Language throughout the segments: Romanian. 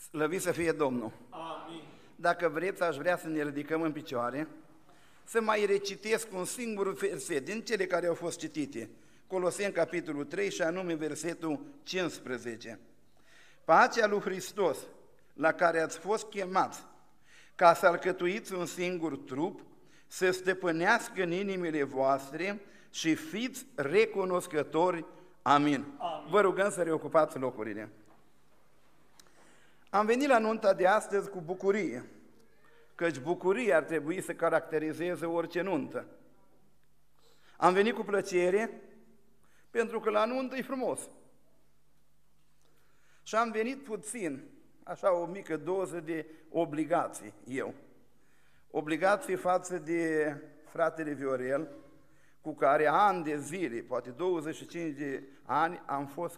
Slăvit să fie Domnul! Amin. Dacă vreți, aș vrea să ne ridicăm în picioare, să mai recitesc un singur verset din cele care au fost citite. Coloseni, capitolul 3, și anume versetul 15. Pacea lui Hristos, la care ați fost chemați, ca să alcătuiți un singur trup, să stăpânească în inimile voastre și fiți recunoscători. Amin. Amin. Vă rugăm să reocupați locurile. Am venit la nunta de astăzi cu bucurie, căci bucuria ar trebui să caracterizeze orice nuntă. Am venit cu plăcere, pentru că la nuntă e frumos. Și am venit puțin, așa o mică doză de obligații, eu. Obligații față de fratele Viorel, cu care ani de zile, poate 25 de ani, am fost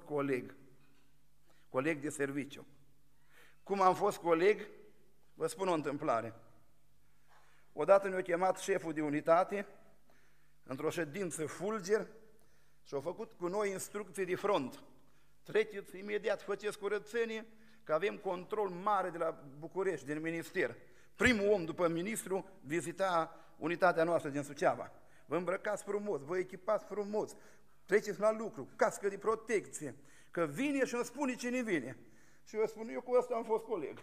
coleg de serviciu. Cum am fost coleg, vă spun o întâmplare. Odată ne-a chemat șeful de unitate într-o ședință fulger și a făcut cu noi instrucții de front. Treceți imediat, faceți curățenie, că avem control mare de la București, din minister. Primul om după ministru vizita unitatea noastră din Suceava. Vă îmbrăcați frumos, vă echipați frumos, treceți la lucru, cască de protecție, că vine și îmi spune cine vine. Și eu spun, eu cu ăsta am fost coleg.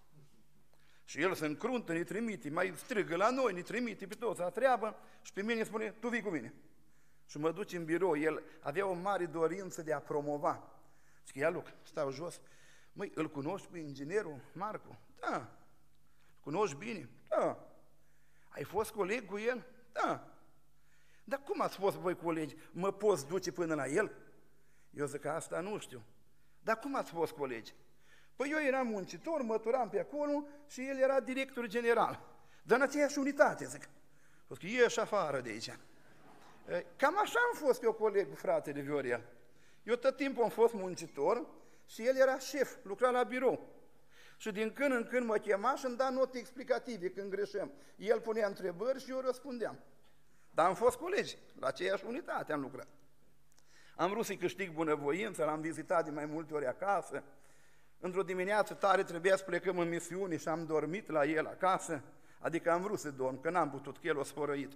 Și el se încruntă, ne trimite, mai strigă la noi, ne trimite pe toți la treabă și pe mine spune, tu vii cu mine. Și mă duce în birou, el avea o mare dorință de a promova. Și ia Luc, stau jos, măi, îl cunoști pe inginerul Marcu? Da. Îl cunoști bine? Da. Ai fost coleg cu el? Da. Dar cum ați fost voi colegi? Mă poți duce până la el? Eu zic că asta nu știu. Dar cum ați fost colegi? Păi eu eram muncitor, măturam pe acolo și el era director general. Dar în aceeași unitate, zic. Zic că ieși afară de aici. Cam așa am fost eu coleg cu fratele Viorel. Eu tot timpul am fost muncitor și el era șef, lucra la birou. Și din când în când mă chema și îmi da note explicative când greșeam. El punea întrebări și eu răspundeam. Dar am fost colegi, la aceeași unitate am lucrat. Am vrut să-i câștig bunăvoință, l-am vizitat de mai multe ori acasă. Într-o dimineață tare trebuia să plecăm în misiune și am dormit la el acasă, adică am vrut să dorm, că n-am putut, că el o sfărăit.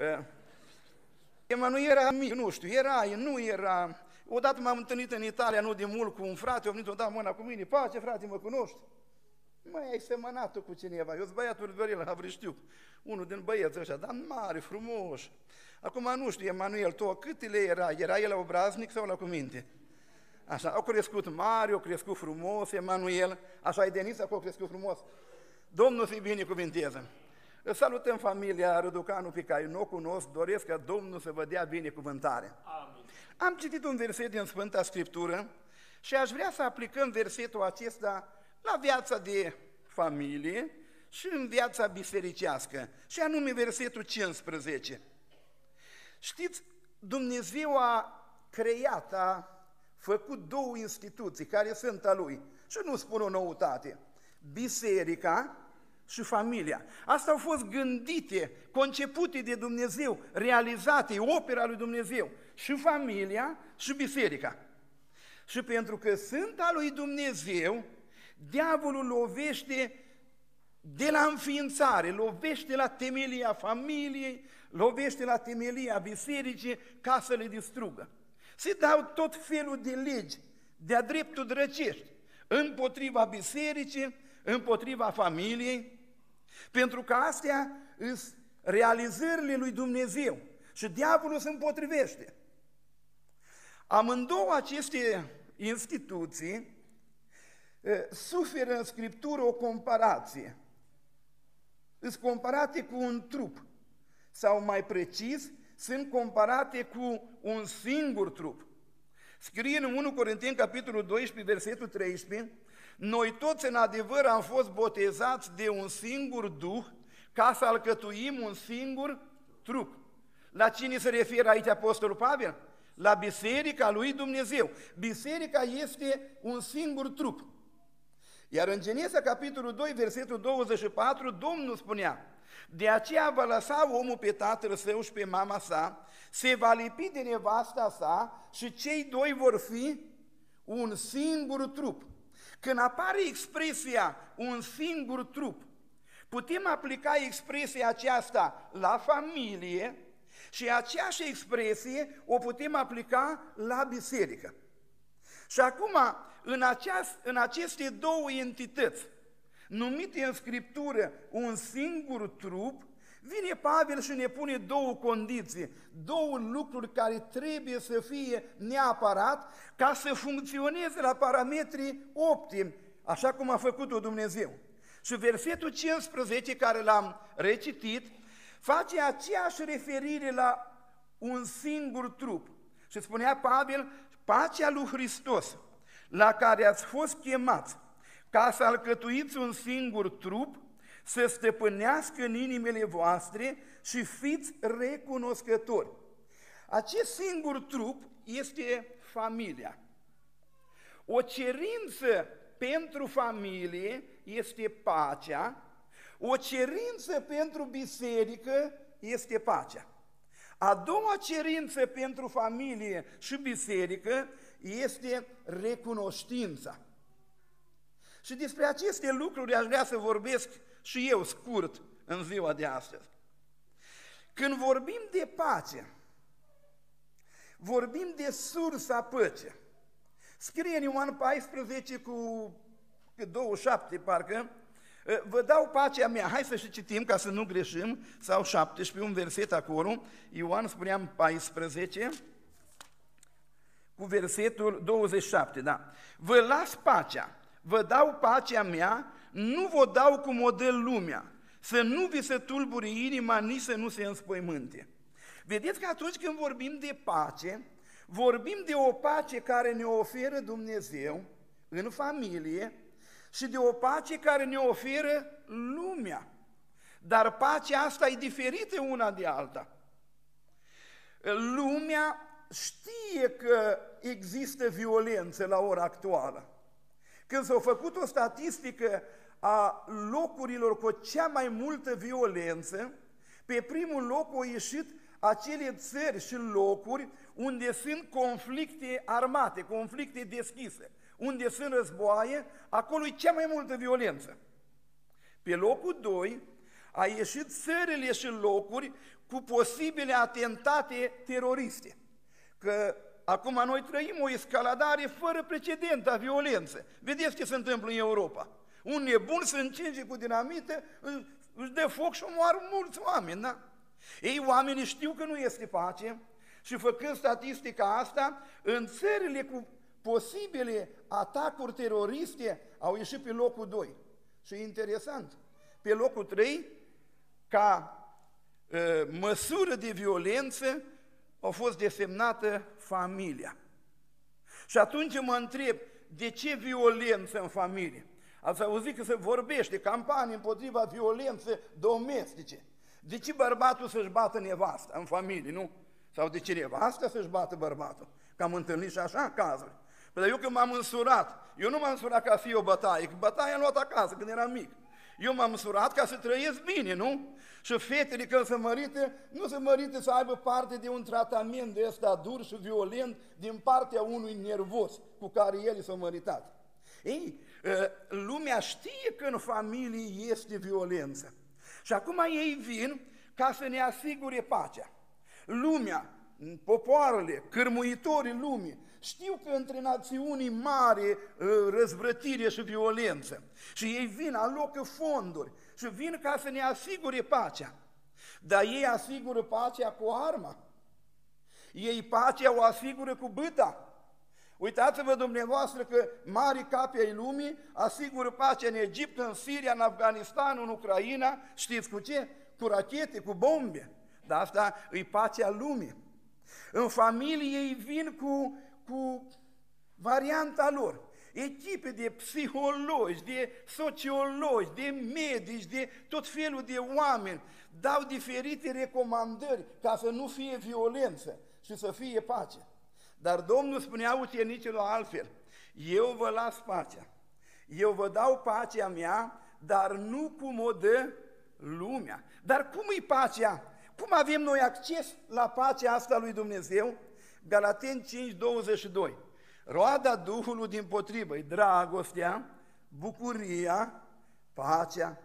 Emanuel era mic, nu știu, nu era. Odată m-am întâlnit în Italia, nu de mult, cu un frate, a venit o dat mâna cu mine, pace frate, mă cunoști? Măi, ai semănat cu cineva, eu sunt băiatul Viorel Havriștiu, unul din băieți ăștia, dar mare, frumos. Acum nu știu, Emanuel, tu cât le era el obraznic sau la cuminte? Așa, au crescut mari, au crescut frumos, Emanuel, așa e Denis, acolo au crescut frumos. Domnul să-i binecuvinteze. Salutăm familia Răducanu pe care nu o cunosc, doresc ca Domnul să vă dea binecuvântare. Amin. Am citit un verset din Sfânta Scriptură și aș vrea să aplicăm versetul acesta la viața de familie și în viața bisericească, și anume versetul 15. Știți, Dumnezeu a creat, a făcut două instituții care sunt a Lui și nu spun o noutate, biserica și familia. Astea au fost gândite, concepute de Dumnezeu, realizate, opera lui Dumnezeu, și familia și biserica. Și pentru că sunt a lui Dumnezeu, diavolul lovește de la înființare, lovește la temelia familiei, lovește la temelia bisericii ca să le distrugă. Se dau tot felul de legi, de-a dreptul drăcești, împotriva bisericii, împotriva familiei, pentru că astea sunt realizările lui Dumnezeu și diavolul se împotrivește. Amândouă aceste instituții suferă în Scriptură o comparație. Sunt comparate cu un trup, sau mai precis, sunt comparate cu un singur trup. Scrie în 1 Corinteni, capitolul 12, versetul 13, noi toți în adevăr am fost botezați de un singur Duh ca să alcătuim un singur trup. La cine se referă aici Apostolul Pavel? La biserica lui Dumnezeu. Biserica este un singur trup. Iar în Genesa, capitolul 2, versetul 24, Domnul spunea, de aceea va lăsa omul pe tatăl său și pe mama sa, se va lipi de nevasta sa și cei doi vor fi un singur trup. Când apare expresia un singur trup, putem aplica expresia aceasta la familie și aceeași expresie o putem aplica la biserică. Și acum, în aceste două entități, numite în Scriptură un singur trup, vine Pavel și ne pune două condiții, două lucruri care trebuie să fie neapărat ca să funcționeze la parametrii optimi, așa cum a făcut-o Dumnezeu. Și versetul 15, care l-am recitit, face aceeași referire la un singur trup. Și spunea Pavel, pacea lui Hristos, la care ați fost chemați, ca să alcătuiți un singur trup, să stăpânească în inimile voastre și fiți recunoscători. Acest singur trup este familia. O cerință pentru familie este pacea, o cerință pentru biserică este pacea. A doua cerință pentru familie și biserică este recunoștința. Și despre aceste lucruri aș vrea să vorbesc și eu scurt în ziua de astăzi. Când vorbim de pace, vorbim de sursa păcii. Scrie în Ioan 14 cu 27, parcă, vă dau pacea mea. Hai să și citim ca să nu greșim, sau 17, un verset acolo. Ioan, spuneam 14, cu versetul 27, da. Vă las pacea, vă dau pacea mea, nu vă dau cum o dă lumea, să nu vi se tulbure inima, nici să nu se înspăimânte. Vedeți că atunci când vorbim de pace, vorbim de o pace care ne oferă Dumnezeu în familie și de o pace care ne oferă lumea. Dar pacea asta e diferită una de alta. Lumea știe că există violență la ora actuală. Când s-a făcut o statistică a locurilor cu cea mai multă violență, pe primul loc au ieșit acele țări și locuri unde sunt conflicte armate, conflicte deschise, unde sunt războaie, acolo e cea mai multă violență. Pe locul 2 a ieșit țările și locuri cu posibile atentate teroriste, că acum noi trăim o escaladare fără precedent a violenței. Vedeți ce se întâmplă în Europa. Un nebun se încinge cu dinamită, își dă foc și omoară mulți oameni, da? Ei, oamenii știu că nu este pace și făcând statistica asta, în țările cu posibile atacuri teroriste au ieșit pe locul 2. Și e interesant, pe locul 3, ca măsură de violență, a fost desemnată familia. Și atunci mă întreb, de ce violență în familie? Ați auzit că se vorbește campanii împotriva violenței domestice. De ce bărbatul să-și bată nevasta în familie, nu? Sau de ce nevasta să-și bată bărbatul? Că am întâlnit și așa cazuri. Păi eu când m-am însurat, eu nu m-am însurat ca să fie o bătaie, că bătaia am luat acasă când eram mic. Eu m-am însurat ca să trăiesc bine, nu? Și fetele când se mărită, nu se mărită să aibă parte de un tratament de ăsta dur și violent din partea unui nervos cu care el s-a măritat. Ei, lumea știe că în familie este violență. Și acum ei vin ca să ne asigure pacea. Lumea, popoarele, cârmuitorii lumii, știu că între națiuni mare răzvrătire și violență. Și ei vin, alocă fonduri și vin ca să ne asigure pacea. Dar ei asigură pacea cu arma. Ei pacea o asigură cu bâta. Uitați-vă dumneavoastră că mari capi ai lumii asigură pacea în Egipt, în Siria, în Afganistan, în Ucraina. Știți cu ce? Cu rachete, cu bombe. Dar asta e pacea lumii. În familie ei vin cu varianta lor. Echipe de psihologi, de sociologi, de medici, de tot felul de oameni dau diferite recomandări ca să nu fie violență și să fie pace. Dar Domnul spunea ucenicilor altfel, eu vă las pacea, eu vă dau pacea mea, dar nu cum o dă lumea. Dar cum e pacea? Cum avem noi acces la pacea asta lui Dumnezeu? Galateni 5:22. Roada Duhului dimpotrivă, e dragostea, bucuria, pacea.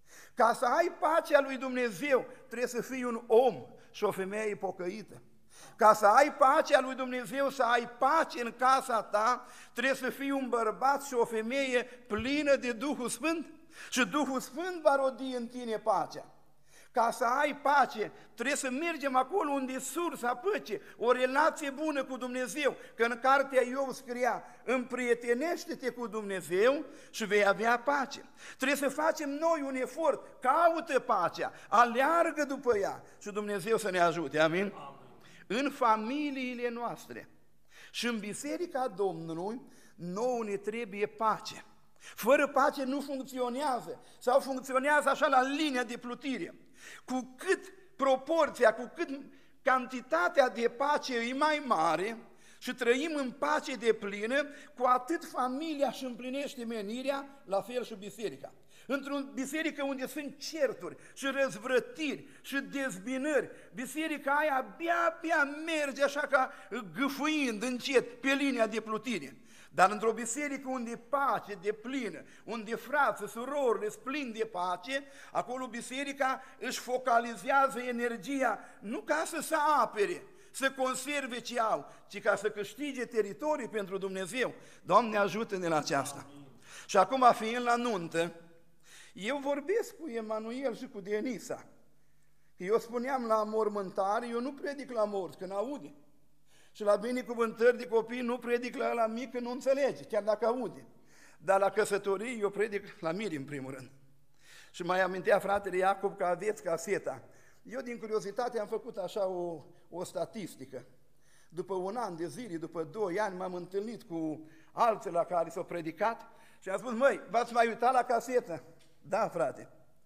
Ca să ai pacea lui Dumnezeu, trebuie să fii un om și o femeie pocăită. Ca să ai pacea lui Dumnezeu, să ai pace în casa ta, trebuie să fii un bărbat și o femeie plină de Duhul Sfânt și Duhul Sfânt va rodi în tine pacea. Ca să ai pace, trebuie să mergem acolo unde e sursa păcii, o relație bună cu Dumnezeu, că în cartea Iov scria, împrietenește-te cu Dumnezeu și vei avea pace. Trebuie să facem noi un efort, caută pacea, aleargă după ea și Dumnezeu să ne ajute, amin? Amin. În familiile noastre și în Biserica Domnului, nouă ne trebuie pace. Fără pace nu funcționează sau funcționează așa la linia de plutire. Cu cât proporția, cu cât cantitatea de pace e mai mare și trăim în pace de plină, cu atât familia își împlinește menirea, la fel și biserica. Într-o biserică unde sunt certuri și răzvrătiri și dezbinări, biserica aia abia merge așa ca gâfâind încet pe linia de plutire. Dar într-o biserică unde e pace de plină, unde frații, surorile sunt plini de pace, acolo biserica își focalizează energia nu ca să se apere, să conserve ce au, ci ca să câștige teritorii pentru Dumnezeu. Doamne, ajută-ne la aceasta! Și acum, fiind la nuntă, eu vorbesc cu Emanuel și cu Denisa. Eu spuneam la mormântare, eu nu predic la morți, că n-aude. Și la binecuvântări de copii nu predic la ăla mic, că nu înțelege, chiar dacă aude. Dar la căsătorii eu predic la miri în primul rând. Și mai amintea fratele Iacob că aveți caseta. Eu din curiozitate am făcut așa o statistică. După un an de zile, după 2 ani, m-am întâlnit cu alții la care s-au predicat și am spus, măi, v-ați mai uitat la casetă? Da, frate.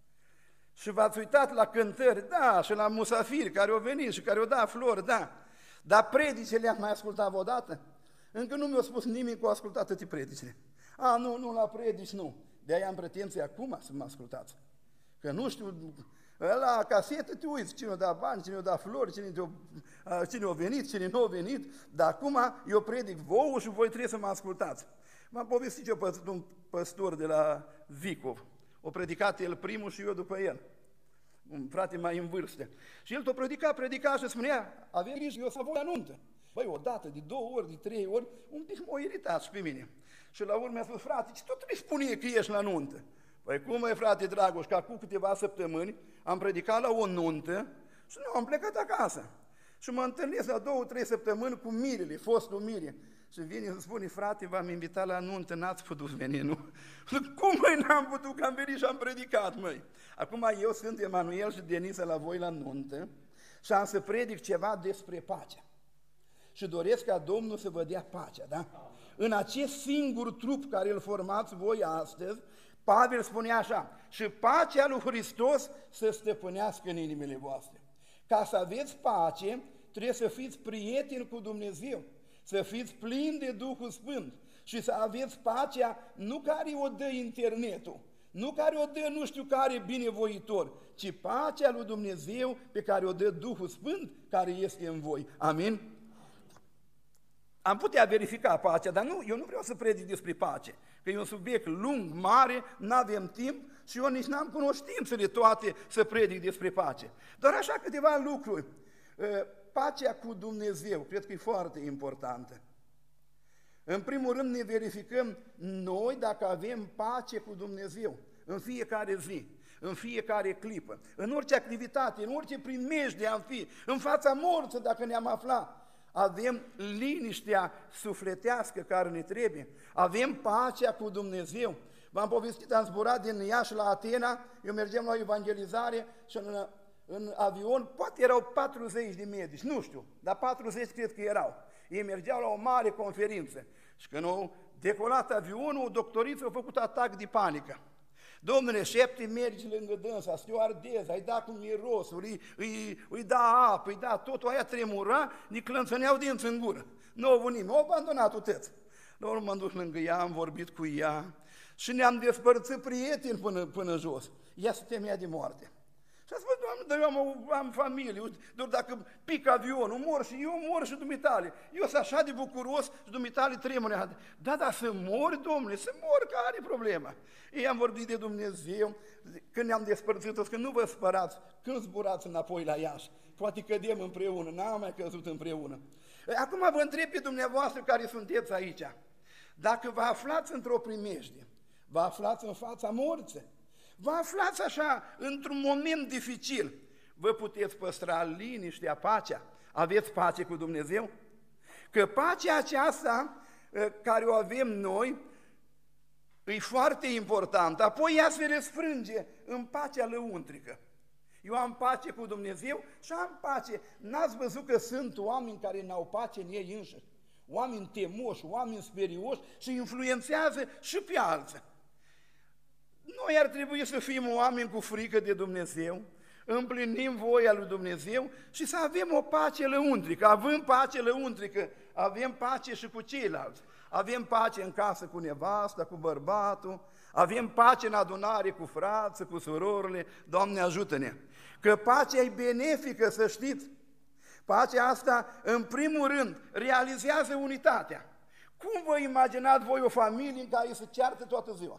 Și v-ați uitat la cântări? Da, și la musafiri care au venit și care au dat flori? Da. Dar predicile le-am mai ascultat odată? Încă nu mi-a spus nimeni că au ascultat toate predicile. Nu, la predici nu. De-aia am pretenție acum să mă ascultați. Că nu știu, la casetă te uiți cine o dat bani, cine o dat flori, cine a venit, cine nu a venit, dar acum eu predic vouă și voi trebuie să mă ascultați. M-am povestit eu pe un păstor de la Vicov. O predicat el primul și eu după el. Un frate mai în vârstă. Și el predica și spunea, avem grijă, eu să vă la nuntă. Băi, o dată, de 2 ori, de 3 ori, un pic m-a iritat și pe mine. Și la urmă mi-a spus, frate, ce tot îmi spune că ești la nuntă? Păi cum e, frate Dragoș, că acum câteva săptămâni am predicat la o nuntă și nu am plecat acasă. Și mă întâlnesc la 2-3 săptămâni cu mirele, fostul mire. Și vine și spune, frate, v-am invitat la nuntă, n-ați putut veni, nu? Cum măi n-am putut, că am venit și am predicat, măi? Acum eu sunt Emanuel și Denisa la voi la nuntă și am să predic ceva despre pacea. Și doresc ca Domnul să vă dea pacea, da? În acest singur trup care îl formați voi astăzi, Pavel spune așa, și pacea lui Hristos să stăpânească în inimile voastre. Ca să aveți pace, trebuie să fiți prieteni cu Dumnezeu, să fiți plini de Duhul Sfânt și să aveți pacea nu care o dă internetul, nu care o dă nu știu care binevoitor, ci pacea lui Dumnezeu pe care o dă Duhul Sfânt care este în voi. Amin? Am putea verifica pacea, dar nu, eu nu vreau să predic despre pace, că e un subiect lung, mare, n-avem timp și eu nici n-am cunoștințele toate să predic despre pace. Doar așa câteva lucruri. Pacea cu Dumnezeu, cred că e foarte importantă. În primul rând ne verificăm noi dacă avem pace cu Dumnezeu în fiecare zi, în fiecare clipă, în orice activitate, în orice primejde am fi, în fața morții dacă ne-am aflat. Avem liniștea sufletească care ne trebuie, avem pacea cu Dumnezeu. V-am povestit, am zburat din Iași la Atena, eu mergeam la evangelizare și în avion, poate erau 40 de medici, nu știu, dar 40 cred că erau. Ei mergeau la o mare conferință și când au decolat avionul, o doctoriță a făcut atac de panică. Domnule, 7 mergi lângă dânsa, stewardeza, îi da cu mirosuri, îi da apă, îi da totul, aia tremura, ni clănțăneau dinți în gură. Nu au venit, m-au abandonat-o tăți. La urmă m-am dus lângă ea, am vorbit cu ea și ne-am despărțit prieteni până jos. Ea se temea de moarte. Și a spus, Doamne, dar eu am familie, doar dacă pică avionul, mor și eu, mor și dumitale. Eu sunt așa de bucuros și dumitale tremure. Da, să mori, Domnule, să mor, care e problema? Ei am vorbit de Dumnezeu, când ne-am despărțit, că nu vă spărați, când zburați înapoi la Iași, poate cădem împreună, n-am mai căzut împreună. Acum vă întreb pe dumneavoastră care sunteți aici, dacă vă aflați într-o primejdie, vă aflați în fața morții, vă aflați așa într-un moment dificil, vă puteți păstra liniștea, pacea, aveți pace cu Dumnezeu? Că pacea aceasta care o avem noi e foarte importantă, apoi ea se răsfrânge în pacea lăuntrică. Eu am pace cu Dumnezeu și am pace. N-ați văzut că sunt oameni care n-au pace în ei înșiși? Oameni temoși, oameni sperioși și influențează și pe alții. Noi ar trebui să fim oameni cu frică de Dumnezeu, împlinim voia lui Dumnezeu și să avem o pace lăuntrică. Având pace lăuntrică, avem pace și cu ceilalți. Avem pace în casă cu nevasta, cu bărbatul, avem pace în adunare cu frații, cu surorile, Doamne ajută-ne! Că pacea e benefică, să știți. Pacea asta, în primul rând, realizează unitatea. Cum vă imaginați voi o familie în care se ceartă toată ziua?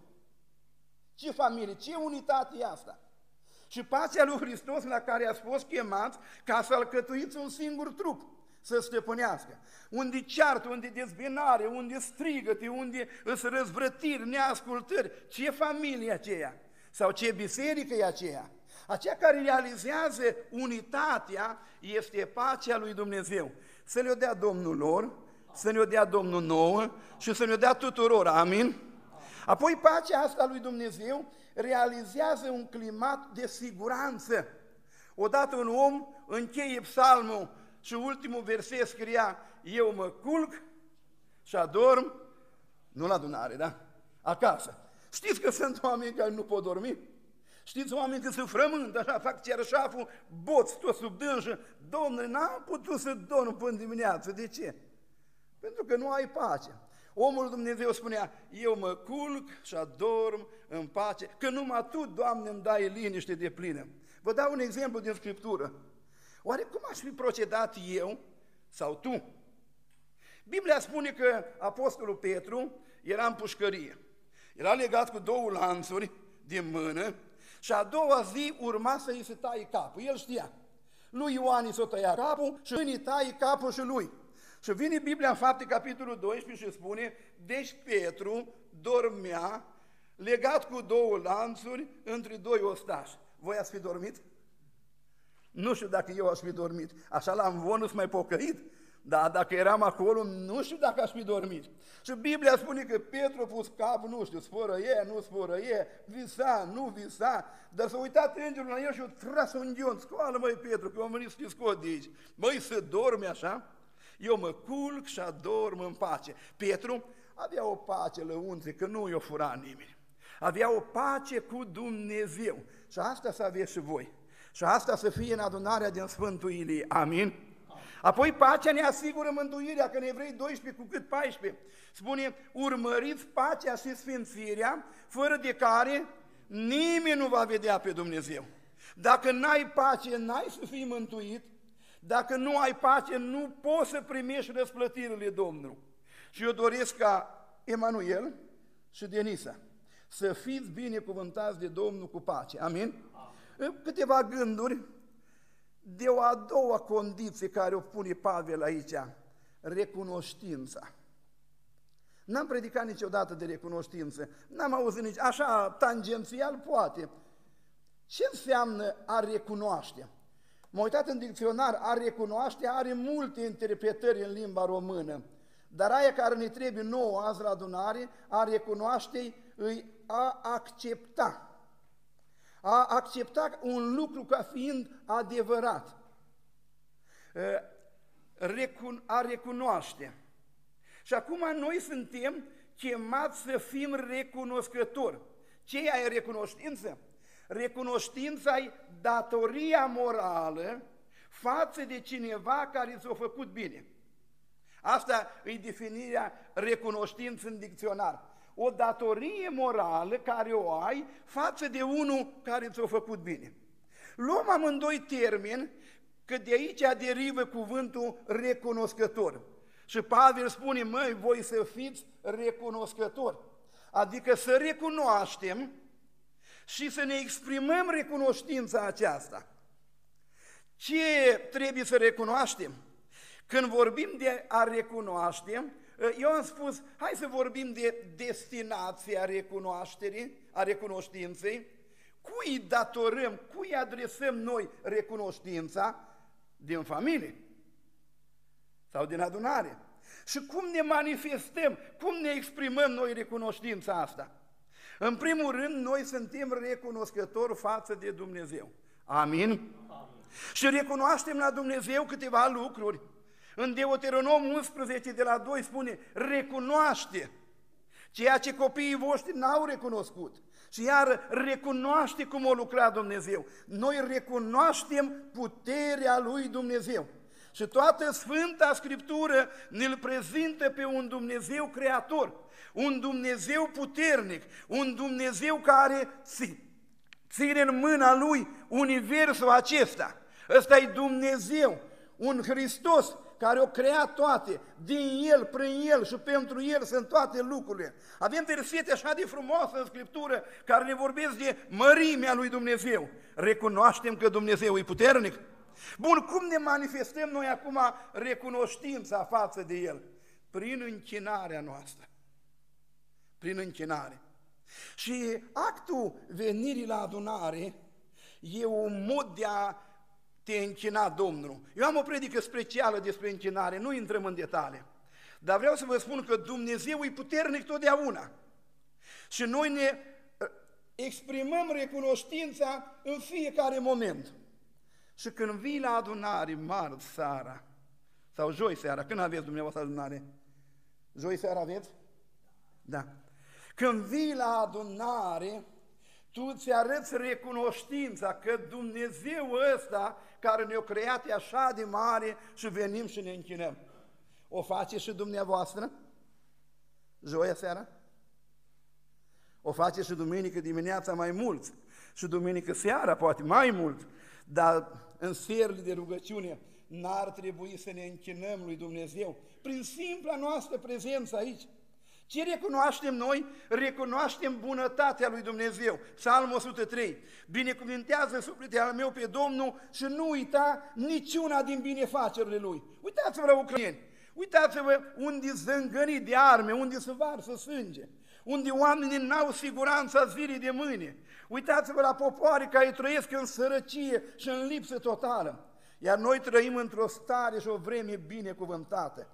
Ce familie, ce unitate e asta? Și pacea lui Hristos la care ați fost chemați ca să alcătuiți un singur trup, să stăpânească. Unde ceartă, unde dezbinare, unde strigăte, unde îs răzvrătiri, neascultări. Ce familie e aceea? Sau ce biserică e aceea? Aceea care realizează unitatea este pacea lui Dumnezeu. Să ne-o dea Domnul lor, să ne-o dea Domnul nouă și să ne-o dea tuturor. Amin? Apoi pacea asta lui Dumnezeu realizează un climat de siguranță. Odată un om încheie psalmul și ultimul verset scria: eu mă culc și adorm, nu la adunare, da? Acasă. Știți că sunt oameni care nu pot dormi? Știți oameni că se frământă, așa, fac cerșaful, boți tot sub dânșă. Domnule, n-am putut să dorm până dimineață. De ce? Pentru că nu ai pace. Omul Dumnezeu spunea: eu mă culc și adorm în pace, că numai Tu, Doamne, îmi dai liniște de plină. Vă dau un exemplu din Scriptură. Oare cum aș fi procedat eu sau tu? Biblia spune că apostolul Petru era în pușcărie. Era legat cu 2 lanțuri din mână și a doua zi urma să îi se taie capul. El știa. Lui Ioan i s-o tăia capul și îi taie capul și lui. Și vine Biblia în Fapte, capitolul 12 și spune: deci Petru dormea legat cu 2 lanțuri între 2 ostași. Voi ați fi dormit? Nu știu dacă eu aș fi dormit. Așa la învon nu-s mai pocăit, dar dacă eram acolo, nu știu dacă aș fi dormit. Și Biblia spune că Petru a pus capul, nu știu, sfărăie, nu sfărăie, visa, nu visa, dar s-a uitat îngerul la el și a tras un ghion: scoală, măi, Petru, că am venit să te scot de aici. Măi, să dormi așa? Eu mă culc și adorm în pace. Petru avea o pace lăuntrică, că nu i-o fura nimeni. Avea o pace cu Dumnezeu. Și asta să aveți și voi. Și asta să fie în adunarea din Sfântul Ilie. Amin? Apoi pacea ne asigură mântuirea, că în Evrei 12 cu cât 14 spune: urmăriți pacea și sfințirea, fără de care nimeni nu va vedea pe Dumnezeu. Dacă n-ai pace, n-ai să fii mântuit. Dacă nu ai pace, nu poți să primești răsplătirile Domnului. Și eu doresc ca Emanuel și Denisa să fiți binecuvântați de Domnul cu pace. Amin? Câteva gânduri de o a doua condiție care o pune Pavel aici: recunoștința. N-am predicat niciodată de recunoștință, n-am auzit nici, așa tangențial poate. Ce înseamnă a recunoaște? M-am uitat în dicționar, a recunoaște are multe interpretări în limba română, dar aia care ne trebuie nouă azi la adunare, a recunoaște îi a accepta. A accepta un lucru ca fiind adevărat. A recunoaște. Și acum noi suntem chemați să fim recunoscători. Ce e recunoștință? Recunoștința e datoria morală față de cineva care ți-a făcut bine. Asta e definirea recunoștință în dicționar. O datorie morală care o ai față de unul care ți-a făcut bine. Luăm amândoi termeni, că de aici derivă cuvântul recunoscător. Și Pavel spune, măi, voi să fiți recunoscători. Adică să recunoaștem și să ne exprimăm recunoștința aceasta. Ce trebuie să recunoaștem? Când vorbim de a recunoaște, eu am spus, hai să vorbim de destinația recunoașterii, a recunoștinței, cui datorăm, cui adresăm noi recunoștința din familie sau din adunare. Și cum ne manifestăm, cum ne exprimăm noi recunoștința asta? În primul rând, noi suntem recunoscători față de Dumnezeu. Amin? Amin. Și recunoaștem la Dumnezeu câteva lucruri. În Deuteronom 11, de la 2, spune, recunoaște ceea ce copiii voștri n-au recunoscut. Și iar recunoaște cum a lucrat Dumnezeu. Noi recunoaștem puterea lui Dumnezeu. Și toată Sfânta Scriptură ne-l prezintă pe un Dumnezeu creator, un Dumnezeu puternic, un Dumnezeu care ține în mâna lui universul acesta. Ăsta e Dumnezeu, un Hristos care a creat toate, din El, prin El și pentru El sunt toate lucrurile. Avem versete așa de frumoase în Scriptură care ne vorbesc de mărimea lui Dumnezeu. Recunoaștem că Dumnezeu e puternic? Bun, cum ne manifestăm noi acum recunoștința față de El? Prin închinarea noastră. Prin închinare. Și actul venirii la adunare e un mod de a te închina Domnul. Eu am o predică specială despre închinare, nu intrăm în detalii. Dar vreau să vă spun că Dumnezeu e puternic totdeauna. Și noi ne exprimăm recunoștința în fiecare moment. Și când vii la adunare, marți seara, sau joi seara, când aveți dumneavoastră adunare? Joi seara aveți? Da. Când vii la adunare, tu îți arăți recunoștința că Dumnezeu ăsta care ne-a creat e așa de mare și venim și ne închinăm. O face și dumneavoastră? Joia seara? O face și duminică dimineața mai mult și duminică seara poate mai mult, dar în serile de rugăciune n-ar trebui să ne închinăm lui Dumnezeu prin simpla noastră prezență aici. Ce recunoaștem noi? Recunoaștem bunătatea lui Dumnezeu. Psalmul 103. Binecuvintează sufletul al meu pe Domnul și nu uita niciuna din binefacerile Lui. Uitați-vă la ucraineni. Uitați-vă unde zângănit de arme, unde se varsă sânge, unde oamenii n-au siguranța zilei de mâine. Uitați-vă la popoare care trăiesc în sărăcie și în lipsă totală. Iar noi trăim într-o stare și o vreme binecuvântată.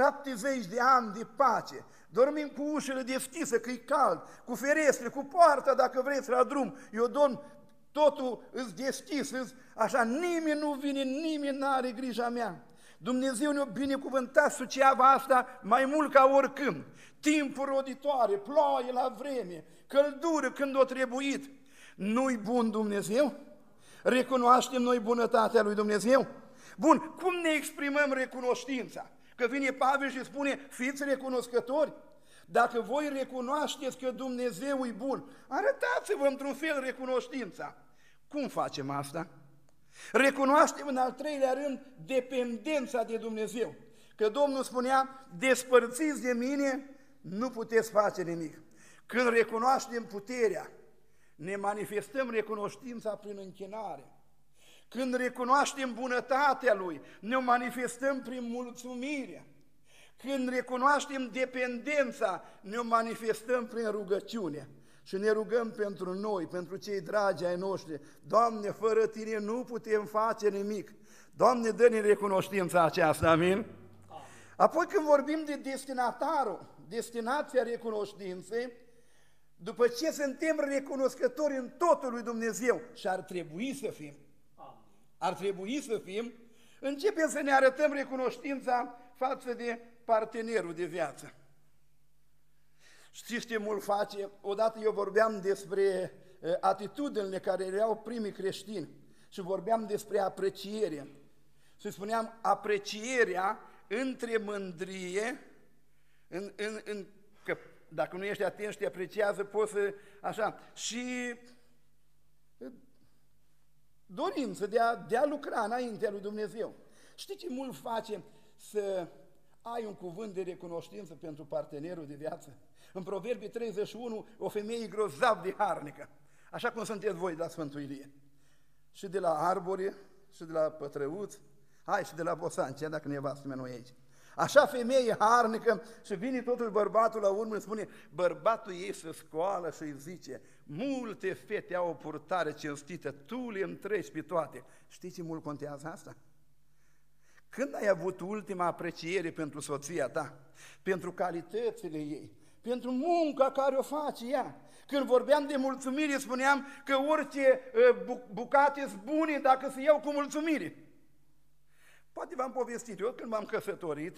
70 de ani de pace, dormim cu ușile deschise, că e cald, cu ferestre, cu poarta dacă vreți la drum. Eu dorm, totul îți deschis, așa, nimeni nu vine, nimeni n-are grija mea. Dumnezeu ne-a binecuvântat Suceava asta mai mult ca oricând. Timpuri roditoare, ploaie la vreme, căldură când o trebuit. Nu-i bun Dumnezeu? Recunoaștem noi bunătatea lui Dumnezeu? Bun, cum ne exprimăm recunoștința? Că vine Pavel și spune, fiți recunoscători. Dacă voi recunoașteți că Dumnezeu e bun, arătați-vă într-un fel recunoștința. Cum facem asta? Recunoaștem în al treilea rând dependența de Dumnezeu. Că Domnul spunea, despărțiți de mine, nu puteți face nimic. Când recunoaștem puterea, ne manifestăm recunoștința prin închinare. Când recunoaștem bunătatea Lui, ne manifestăm prin mulțumire. Când recunoaștem dependența, ne manifestăm prin rugăciune. Și ne rugăm pentru noi, pentru cei dragi ai noștri. Doamne, fără Tine nu putem face nimic. Doamne, dă-ne recunoștința aceasta, amin? Apoi când vorbim de destinatarul, destinația recunoștinței, după ce suntem recunoscători în totul lui Dumnezeu, și ar trebui să fim, ar trebui să fim, începem să ne arătăm recunoștința față de partenerul de viață. Știți ce mult face? Odată eu vorbeam despre atitudinile care erau primii creștini și vorbeam despre apreciere. Și spuneam aprecierea între mândrie, că dacă nu ești atent și te apreciază, poți să, așa, și dorință de a lucra înaintea lui Dumnezeu. Știi ce mult face să ai un cuvânt de recunoștință pentru partenerul de viață? În Proverbii 31, o femeie grozav de harnică, așa cum sunteți voi de la Sfântul Ilie. Și de la arbore, și de la pătrăuți, hai și de la bosancea, dacă nevastă mea nu e aici. Așa femeie harnică și vine totul bărbatul la urmă și spune, bărbatul ei se scoală și îi zice, multe fete au o purtare cinstită, tu le întreci pe toate. Știi ce mult contează asta? Când ai avut ultima apreciere pentru soția ta, pentru calitățile ei, pentru munca care o face ea? Când vorbeam de mulțumire, spuneam că orice bucate sunt bune dacă se iau cu mulțumire. Poate v-am povestit, eu când m-am căsătorit,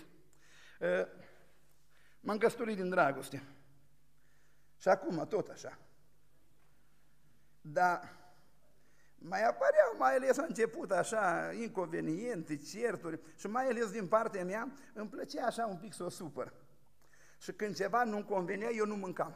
m-am căsătorit din dragoste. Și acum tot așa. Dar mai apăreau, mai ales la început, așa, inconveniente, certuri, și mai ales din partea mea, îmi plăcea așa un pic să o supăr. Și când ceva nu-mi convenea, eu nu mâncam.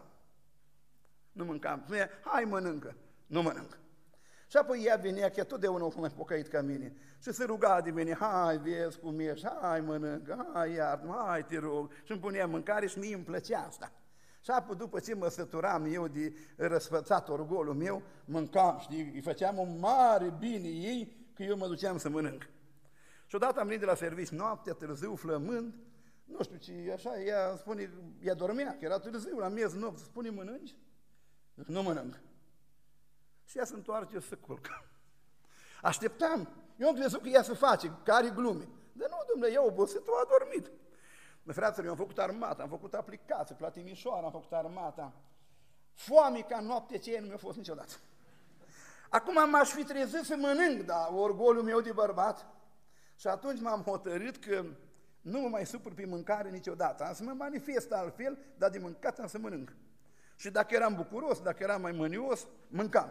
Nu mâncam. Spunea, hai mănâncă. Nu mănânc. Și apoi ea venea, că totdeauna o mai pocăit ca mine, și se ruga de mine, hai, vezi cum ești, hai mănâncă, hai iartă-mă, hai te rog. Și îmi punea mâncare și mie îmi plăcea asta. Și apoi după ce mă săturam eu de răsfățat orgolul meu, mâncam, știi, îi făceam un mare bine ei, că eu mă duceam să mănânc. Și odată am venit de la serviciu noaptea, târziu, flămând, nu știu ce, așa, ea spune, ea dormea, că era târziu, la miez nopți, spune, mănânci? Nu mănânc. Și ea se întoarce să culcă. Așteptam. Eu am crezut că ea se face, care glume. Dar nu, domnule, eu obosit, a dormit. Fraților, eu am făcut armata, am făcut aplicații, la Timișoara am făcut armata. Foame ca noapte ce nu mi-a fost niciodată. Acum m-aș fi trezit să mănânc, dar orgoliul meu de bărbat. Și atunci m-am hotărât că nu mă mai supăr pe mâncare niciodată. Am să mă manifest altfel, dar de mâncat am să mănânc. Și dacă eram bucuros, dacă eram mai mânios, mâncam.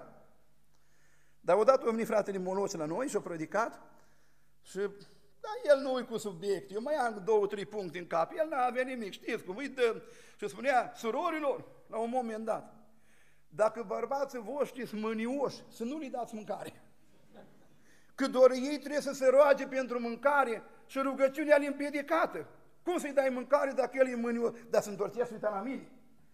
Dar odată a venit fratele Moloce la noi și a predicat și el nu e cu subiect, eu mai am 2-3 puncte în cap, el n-a avea nimic, știți cum îi dă. Și spunea, surorilor, la un moment dat, dacă bărbații voștri sunt mânioși, să nu li dați mâncare. Că doar ei trebuie să se roage pentru mâncare și rugăciunea îl împiedicată. Cum să-i dai mâncare dacă el e mânios? Dar se întorcea și uita la mine.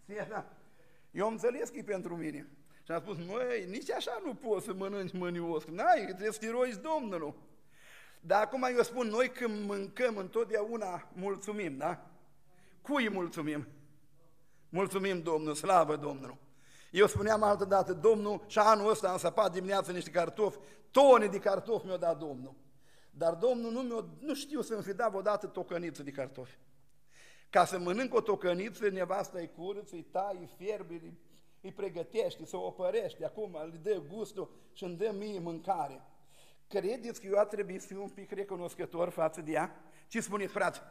Eu am înțeles că e pentru mine. Și am spus, măi, nici așa nu poți să mănânci mânios, n-ai, trebuie să te rogi Domnul. Dar acum eu spun, noi când mâncăm întotdeauna mulțumim, da? Cui mulțumim? Mulțumim Domnul, slavă Domnul. Eu spuneam altă dată, Domnul, și anul ăsta am săpat dimineața niște cartofi, tone de cartofi mi-a dat Domnul. Dar Domnul nu știu să-mi fi dat odată tocăniță de cartofi. Ca să mănânc o tocăniță, nevasta îi curăță, îi taie, îi fierbe, îi pregătește, să o opărește, acum îi dă gustul și îmi dă mie mâncare. Credeți că eu ar trebui să fiu un pic recunoscător față de ea? Ce spuneți, frate?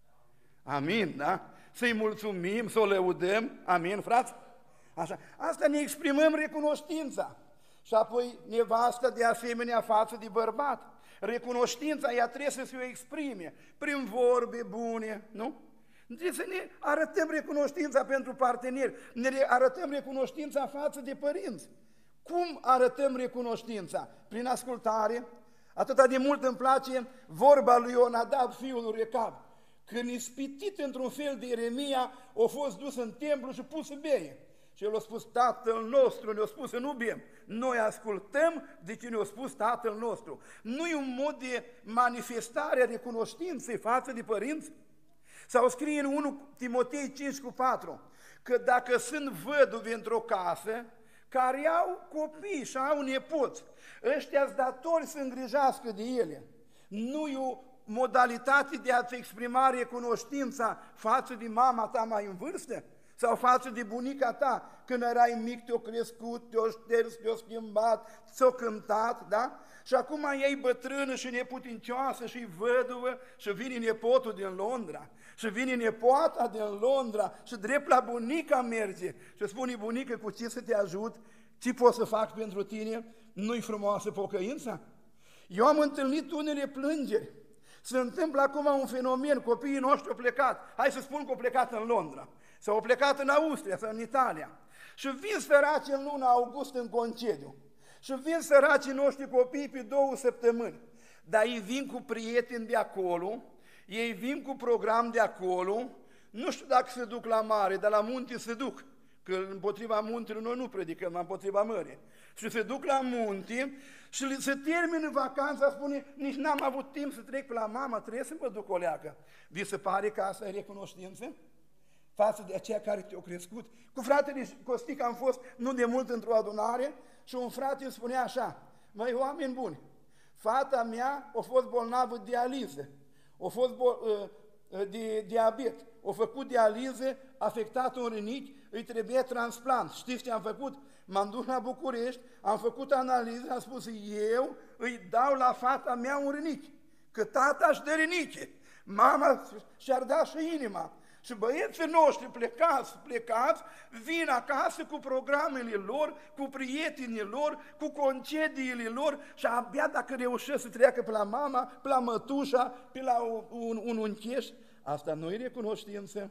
Amin, da? Să-i mulțumim, să o lăudăm, amin, frate? Așa. Asta ne exprimăm recunoștința. Și apoi nevasta de asemenea față de bărbat. Recunoștința ea trebuie să se o exprime prin vorbe bune, nu? Trebuie să ne arătăm recunoștința pentru parteneri, ne arătăm recunoștința față de părinți. Cum arătăm recunoștința? Prin ascultare. Atâta de mult îmi place vorba lui Ionadab, fiul lui Recab. Când ispitit într-un fel de Ieremia, a fost dus în templu și pus să beie. Și el a spus, Tatăl nostru, ne-a spus să nu bem. Noi ascultăm de ce ne-a spus Tatăl nostru. Nu e un mod de manifestare a recunoștinței față de părinți? Sau scrie în 1 Timotei 5:4, că dacă sunt văduvi într-o casă, care au copii și au nepoți, ăștia-s datori să îngrijească de ele. Nu e o modalitate de a-ți exprima recunoștința față de mama ta mai în vârstă? Sau față de bunica ta, când erai mic, te-o crescut, te-o șters, te-o schimbat, ți-o cântat, da? Și acum ei bătrână și neputincioasă și văduvă și vine nepotul din Londra și vine nepoata din Londra și drept la bunica merge și spune, bunică, cu ce să te ajut? Ce pot să fac pentru tine? Nu-i frumoasă pocăința? Eu am întâlnit unele plângeri. Se întâmplă acum un fenomen, copiii noștri au plecat, hai să spun că au plecat în Londra, sau au plecat în Austria sau în Italia și vin săraci în luna august în concediu. Și vin săracii noștri copii pe 2 săptămâni, dar ei vin cu prieteni de acolo, ei vin cu program de acolo, nu știu dacă se duc la mare, dar la munte se duc, că împotriva muntelui noi nu predicăm, împotriva mării. Și se duc la munte și se termină vacanța, spune, nici n-am avut timp să trec pe la mama, trebuie să mă duc o leacă. Vi se pare că asta e recunoștință față de aceia care te-au crescut? Cu fratele Costic am fost nu de mult într-o adunare și un frate îmi spunea așa, măi, oameni buni, fata mea a fost bolnavă de dializă, a fost de diabet, a făcut dializă, afectat un rinichi, îi trebuie transplant. Știți ce am făcut? M-am dus la București, am făcut analiză, am spus, eu îi dau la fata mea un rinichi, că tata își dă rinichi, mama și-ar da și inima. Și băieții noștri plecați, vin acasă cu programele lor, cu prietenii lor, cu concediile lor și abia dacă reușesc să treacă pe la mama, pe la mătușa, pe la un uncheș, asta nu e recunoștință.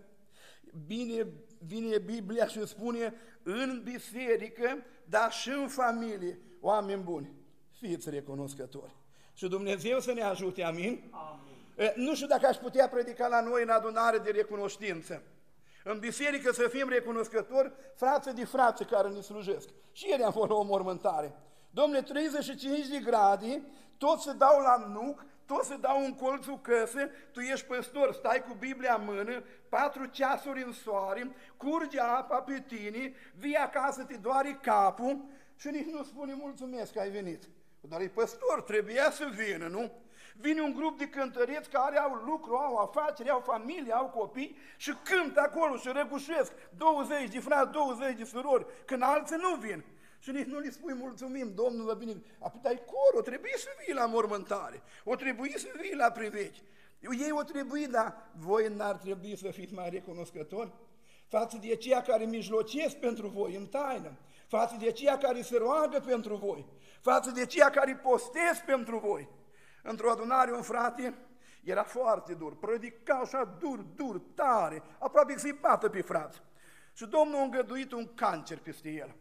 Vine Biblia și spune în biserică, dar și în familie, oameni buni, fiți recunoscători. Și Dumnezeu să ne ajute, amin? Amin. Nu știu dacă aș putea predica la noi în adunare de recunoștință. În biserică să fim recunoscători frață de frață care ne slujesc. Și ieri am fost la o mormântare. Dom'le, 35 de grade, toți se dau la nuc, toți se dau în colțul căsă, tu ești păstor, stai cu Biblia în mână, 4 ceasuri în soare, curge apa pe tine, vii acasă, te doare capul și nici nu spune mulțumesc că ai venit. Dar e păstor, trebuia să vină, nu? Vine un grup de cântăreți care au lucru, au afaceri, au familie, au copii și cântă acolo și răgușesc 20 de frați, 20 de surori, când alții nu vin. Și nici nu le spui mulțumim, Domnul vă bine. Apoi ai corul, trebuie să vii la mormântare, o trebuie să vii la privechi. Ei o trebuie, dar voi n-ar trebui să fiți mai recunoscători față de aceia care mijlocesc pentru voi în taină, față de aceia care se roagă pentru voi, față de aceia care postez pentru voi. Într-o adunare un frate era foarte dur, predica așa dur, tare, aproape să-i bată pe frați. Și Domnul a îngăduit un cancer peste el.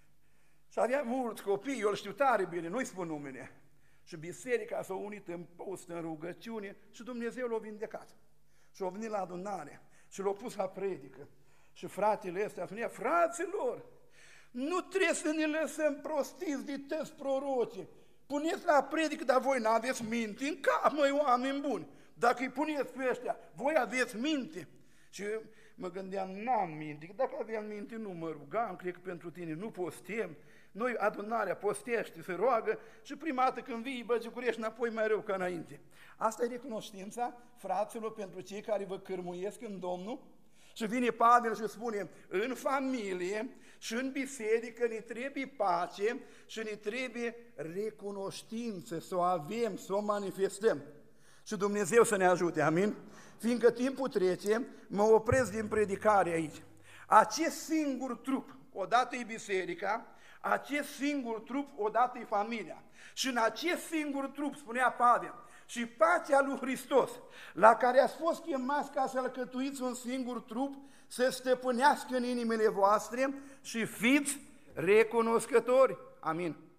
Și avea mulți copii, eu îl știu tare bine, nu-i spun numele. Și biserica s-a unit în post, în rugăciune și Dumnezeu l-a vindecat. Și a venit la adunare și l-a pus la predică. Și fratele ăsta spunea, fraților, nu trebuie să ne lăsăm prostiți de tăți proroci. Puneți la predică, dar voi n-aveți minte în cap, măi, oameni buni. Dacă îi puneți pe ăștia, voi aveți minte. Și mă gândeam, n-am minte, că dacă aveam minte nu mă rugam, cred că pentru tine nu postem. Noi adunarea postește, se roagă și prima dată când vii, băgicurești înapoi mai rău ca înainte. Asta e recunoștința, fraților, pentru cei care vă cârmuiesc în Domnul. Și vine Pavel și spune, în familie și în biserică ne trebuie pace și ne trebuie recunoștință, să o avem, să o manifestăm. Și Dumnezeu să ne ajute, amin? Fiindcă timpul trece, mă opresc din predicare aici. Acest singur trup, odată e biserica, acest singur trup, odată e familia. Și în acest singur trup, spunea Pavel, și pacea lui Hristos, la care ați fost chemați ca să alcătuiți un singur trup, să stăpânească în inimile voastre și fiți recunoscători. Amin.